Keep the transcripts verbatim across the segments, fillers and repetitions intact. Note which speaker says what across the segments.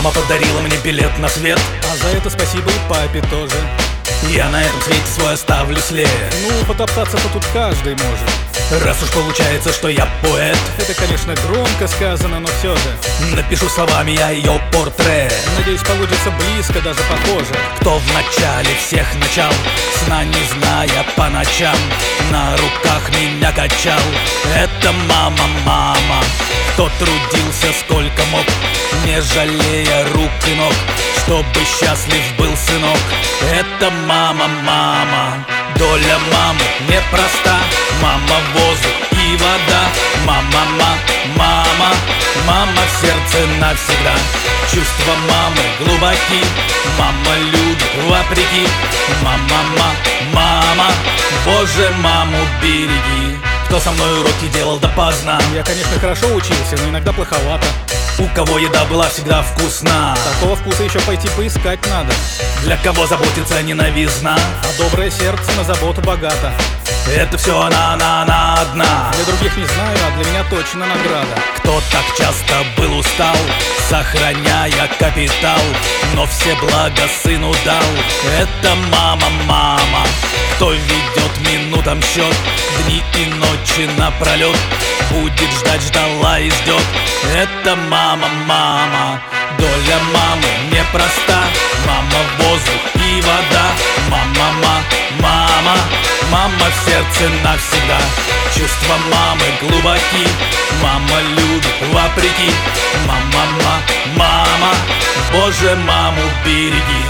Speaker 1: Мама подарила мне билет на свет,
Speaker 2: а за это спасибо и папе тоже.
Speaker 1: Я на этом свете свой оставлю след.
Speaker 2: Ну, потоптаться-то тут каждый может.
Speaker 1: Раз уж получается, что я поэт.
Speaker 2: Это, конечно, громко сказано, но все же
Speaker 1: напишу словами я ее портрет.
Speaker 2: Надеюсь, получится близко, даже похоже.
Speaker 1: Кто в начале всех начал, сна не зная по ночам, на руках меня качал. Это мама, мама. Кто трудился сколько мог, не жалея рук и ног, чтобы счастлив был сынок. Это мама, мама. Доля мамы непроста. Мама воздух и вода. Мама, мама, мама. Мама в сердце навсегда. Чувства мамы глубоки. Мама любит вопреки. Мама, мама, мама. Боже, маму береги. Кто со мной уроки делал допоздна?
Speaker 2: Я, конечно, хорошо учился, но иногда плоховато.
Speaker 1: У кого еда была всегда вкусна.
Speaker 2: Такого вкуса еще пойти поискать надо.
Speaker 1: Для кого заботится ненавистна,
Speaker 2: а доброе сердце на заботу богато.
Speaker 1: Это все она, она, она одна.
Speaker 2: Для других не знаю, а для меня точно награда.
Speaker 1: Кто так часто был устал, сохраняя капитал, но все блага сыну дал. Это мама, мама. Кто ведет минутам счет, дни и ночи напролет, будет ждать, ждала и ждет. Это мама, мама. Доля мамы непроста. Мама воздух и вода. Мама, мама, мама. Мама в сердце навсегда. Чувства мамы глубоки. Мама любит вопреки. Мама, мама, мама. Боже, маму береги.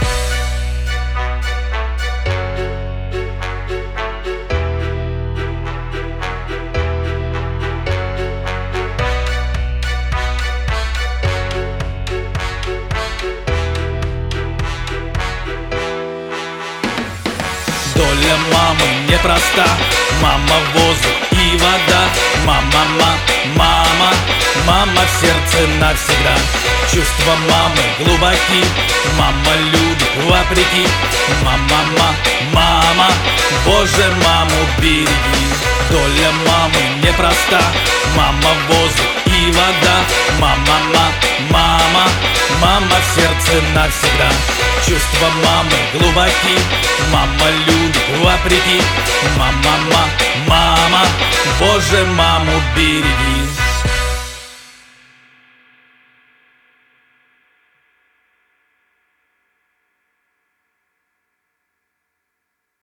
Speaker 1: Доля мамы непроста. Мама воздух и вода. Мама, мама, мама. Мама в сердце навсегда. Чувства мамы глубоки. Мама любит вопреки. Мама, мама, мама. Боже, маму береги. Доля мамы непроста. Мама воздух и вода. Мама, мама, мама. Мама в сердце навсегда. Чувства мамы глубоки. Мама любит вопреки. Мама, мама, мама. Боже, маму береги.